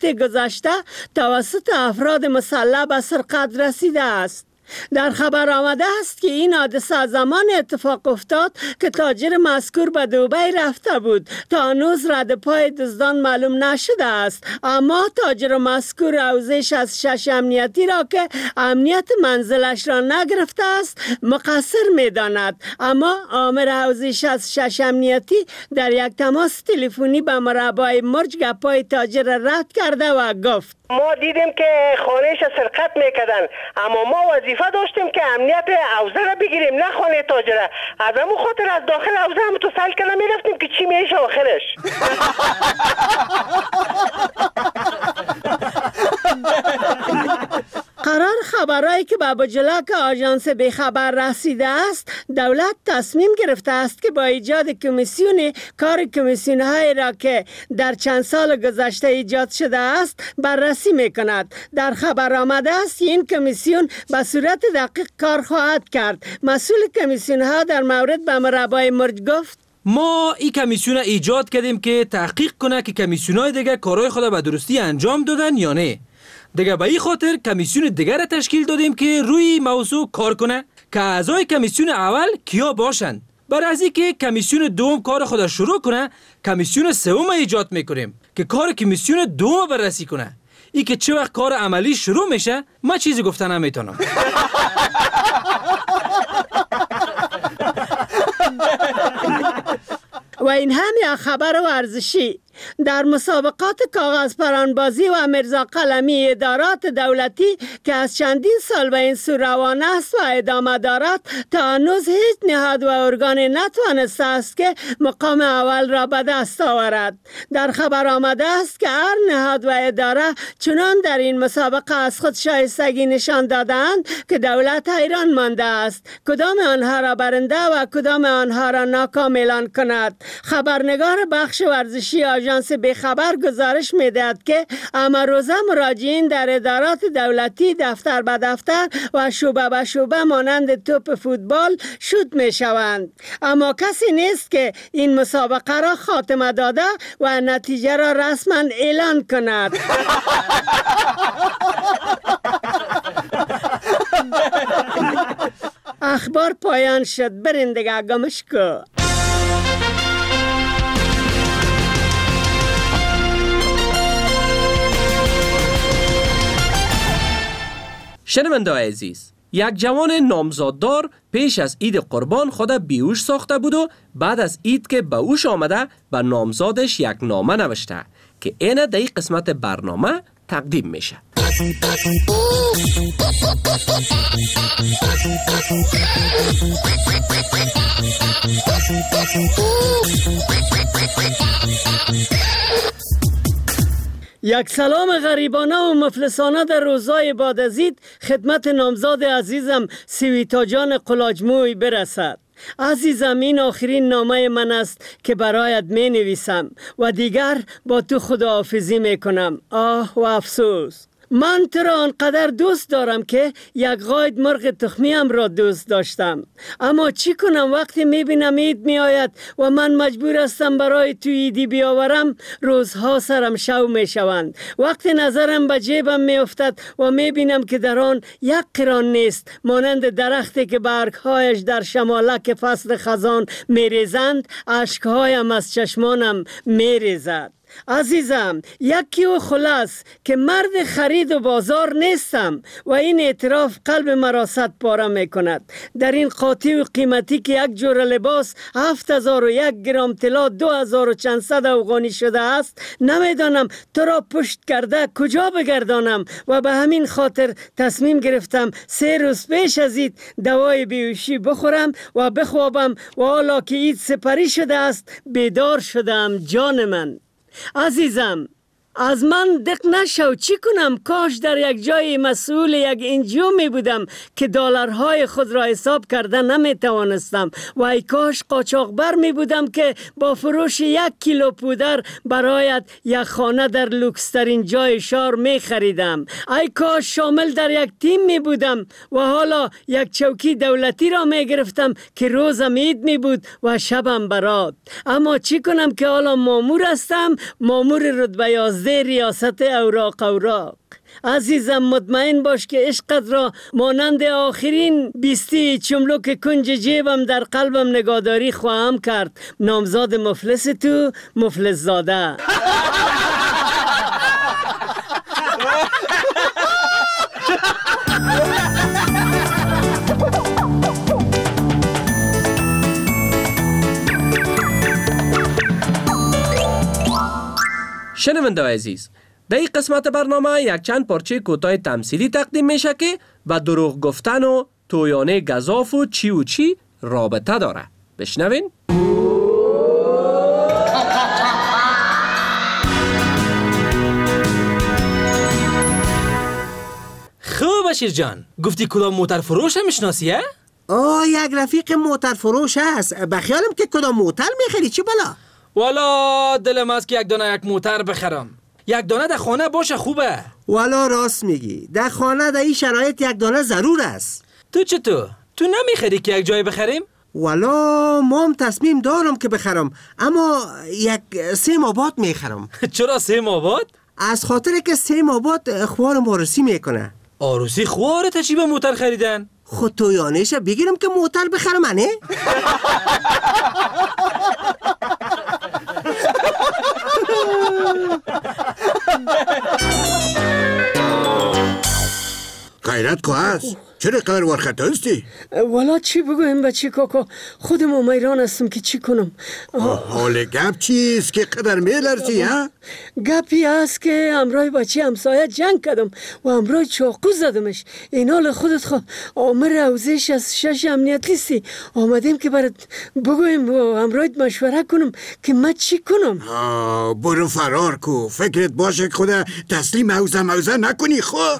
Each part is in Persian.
هفته گذشته توسط افراد مسلح به سرقت رسیده است. در خبر آمده است که این حادثه زمان اتفاق افتاد که تاجر مذکور به دبی رفته بود. تا هنوز رد پای دزدان معلوم نشده است، اما تاجر مذکور حوزه 66 امنیتی را که امنیت منزلش را نگرفته است مقصر می‌داند. اما آمر حوزه 66 امنیتی در یک تماس تلفنی به مربای مرج گپای تاجر را رد کرده و گفت: ما دیدیم که خانهش سرقت میکردن، اما ما وظیفه داشتیم که امنیت حوزه را بگیریم، نه خانه تاجره. از همون خاطر از داخل حوزه هم تو سل کنه میرفتیم که چی میشه آخرش. قرار خبرهایی که به بجلک آژانس بیخبر رسیده است، دولت تصمیم گرفته است که با ایجاد کمیسیون کار کمیسیون‌هایی را که در چند سال گذشته ایجاد شده است بررسی میکند. در خبر آمده است این کمیسیون به صورت دقیق کار خواهد کرد. مسئول کمیسیون‌ها در مورد به مربای مرج گفت: ما این کمیسیون ایجاد کردیم که تحقیق کنه که کمیسیون‌های دیگه کارهای خود به درستی انجام دادن یا نه. دیگه به این خاطر کمیسیون دیگر را تشکیل دادیم که روی موضوع کار کنه که اعضای کمیسیون اول کیا باشند. برای از اینکه کمیسیون دوم کار خود شروع کنه، کمیسیون سوم ایجاد میکنیم که کار کمیسیون دوم بررسی کنه. این که چه وقت کار عملی شروع میشه ما چیزی گفتن نمیتونم. و این هم یک خبر ورزشی. در مسابقات کاغذ پرانبازی و مرزا قلمی ادارات دولتی که از چندین سال به این سو روان است و ادامه دارد، تا هنوز هیچ نهاد و ارگان نتوانسته است که مقام اول را به دست آورد. در خبر آمده است که هر نهاد و اداره چنان در این مسابقه از خود شایستگی نشان دادند که دولت حیران مانده است کدام آنها را برنده و کدام آنها را ناکام اعلان کند. خبرنگار بخش ورزشی آژانس بیخبر گزارش می‌دهد که امروزه مراجعین در ادارات دولتی دفتر به دفتر و شعبه به شعبه مانند توپ فوتبال شوت می‌شوند، اما کسی نیست که این مسابقه را خاتمه داده و نتیجه را رسما اعلان کند. اخبار پایان شد. برین دیگه گمشکو. شنونده‌های عزیز، یک جوان نامزاددار پیش از عید قربان خود بیهوش ساخته بود و بعد از عید که به هوش آمده به نامزادش یک نامه نوشته که اینه در این قسمت برنامه تقدیم میشه. یک سلام غریبانه و مفلسانه در روزهای بعد از عید خدمت نامزاد عزیزم سویتا جان قلاجموی برسد. عزیزم، این آخرین نامه من است که برایت می نویسم و دیگر با تو خداحافظی می کنم. آه و افسوس. من تو را آنقدر دوست دارم که یک قاید مرغ تخمیم را دوست داشتم، اما چی کنم وقتی میبینم عید میآید و من مجبور هستم برای تو عیدی بیاورم، روزها سرم شو میشوند. وقتی نظرم به جیبم میافتد و میبینم که در آن یک قران نیست، مانند درختی که برگهایش در شمالک فصل خزان میریزند، اشکهایم از چشمانم میریزد. عزیزم، یکی و خلاص که مرد خرید و بازار نیستم و این اعتراف قلب مرا صد پاره می کند. در این قاطی و قیمتی که یک جور لباس 7001 گرم طلا 2000 و چند صد افغانی شده است، نمیدانم تو را پشت کرده کجا بگردانم و به همین خاطر تصمیم گرفتم 3 روز پیش از عید دوای بیهوشی بخورم و بخوابم و حالا که عید سپری شده است بیدار شدم. جان من عزیزم، از من دق نشو. چی کنم؟ کاش در یک جای مسئول یک انجیو می بودم که دلارهای خود را حساب کرده نمی توانستم و ای کاش قاچاقبر می بودم که با فروش 1 کیلو پودر برایت یک خانه در لوکسترین جای شهر می خریدم. ای کاش شامل در یک تیم می بودم و حالا یک چوکی دولتی را می گرفتم که روزم عید می بود و شبم برات. اما چی کنم که حالا مامور هستم، مامور رتبه 11 16 ریاست اوراق. عزیزم مطمئن باش که عشقت را مانند آخرین بیستی چملک کنج جیبم در قلبم نگهداری خواهم کرد. نامزاد مفلس تو، مفلس زاده. شنونده عزیز، در این قسمت برنامه یک چند پارچه کوتاه تمثیلی تقدیم میشه که با دروغ گفتن و تویانه گزاف و چی رابطه داره. بشنوین. خوب بشیر جان، گفتی کدام موتر فروش هم میشناسیه؟ یک رفیق موتر فروش هست. بخیالم که کدام موتر میخری چی بلا؟ والا دلم است که یک موتر بخرم. یک دانه در خانه باشه خوبه. والا راست میگی، در خانه در این شرایط یک دانه ضرور است. تو چطور؟ تو نمیخری که یک جای بخریم؟ والا ما هم تصمیم دارم که بخرم، اما یک سیم آباد میخرم. چرا سیم آباد؟ از خاطر که سیم آباد خوارم آرسی میکنه. آروسی خواره تا چی به موتر خریدن؟ خود تو یانش بگیرم که موتر بخرم نه؟ غیرت که هست؟ چرا قدر ورخطه هستی؟ والا چی بگویم بچه کاکا، خودم امیران هستم که چی کنم. حال گپ چیست که قدر میلرزی ها؟ گپی هست که امرای بچه همسایه جنگ کردم و امرای چاقو زدمش. این حال خودت خود آمر روزش از 6 امنیتیستی آمدیم که برات بگویم و امرایت مشوره کنم که من چی کنم. برو فرار کو، فکرت باشه که خدا تسلیم موزه نکنی خود.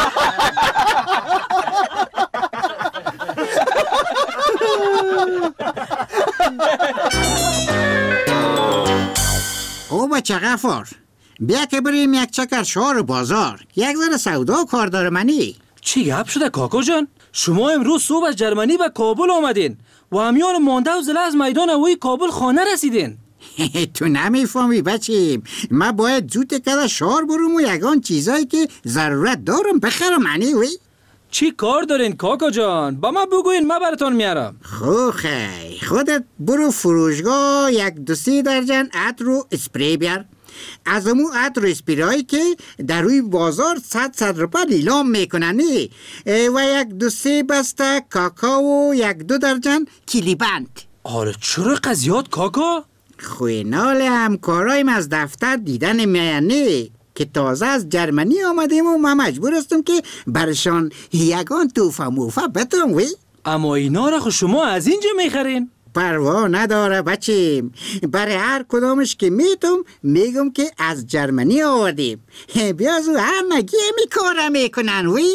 او بچه غفار، بیا که بریم یک چکر شهر بازار، یک ذره سودا کار داره منی. چی گپ شده کاکا جان؟ شما امروز صبح از جرمنی به کابل آمدین و همیان مانده و زله از میدان هوایی کابل خانه رسیدین. تو نمیفهمی بچیم، من باید زود کده شهر برم و یگان چیزایی که ضرورت دارم بخرم منی وی. چی کار دارین کاکا جان؟ با ما بگوین، ما براتون میارم. خی خودت برو فروشگاه یک 2-3 درجن عطر و اسپری بیار. از امو عطر و اسپریایی که در روی بازار 100 روپه نیلام میکنن و یک 2-3 بسته کاکاو و یک 2 درجن کلیبند. آره چرا قضیات کاکا؟ خوینال همکارایم از دفتر دیدن میانه که تازه از جرمنی آمدیم و من مجبور هستم که برشان یگان توفه موفه بتم وی. اما اینا را خود شما از اینجا میخرین؟ پروا نداره بچیم، برای هر کدامش که میگم که از جرمنی آوردیم. بیازو همگی کاره میکنن وی.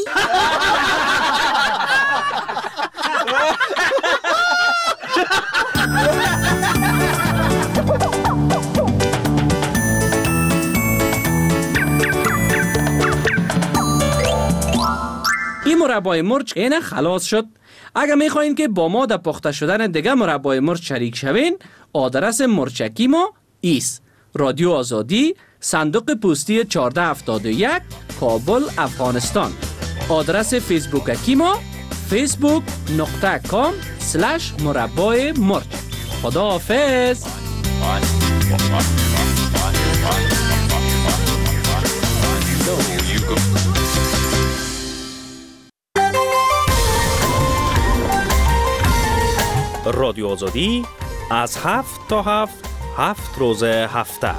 این مربای مرچ اینه خلاص شد. اگر میخواین که با ما در پخته شدن دیگه مربای مرچ شریک شوین، آدرس مرچکی ما ایست: رادیو آزادی، صندوق پستی 1471، کابل، افغانستان. آدرس فیسبوکی ما facebook.com/مربای مرچ. خدا حافظ. رادیو آزادی از 7 تا 7 روز هفته.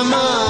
من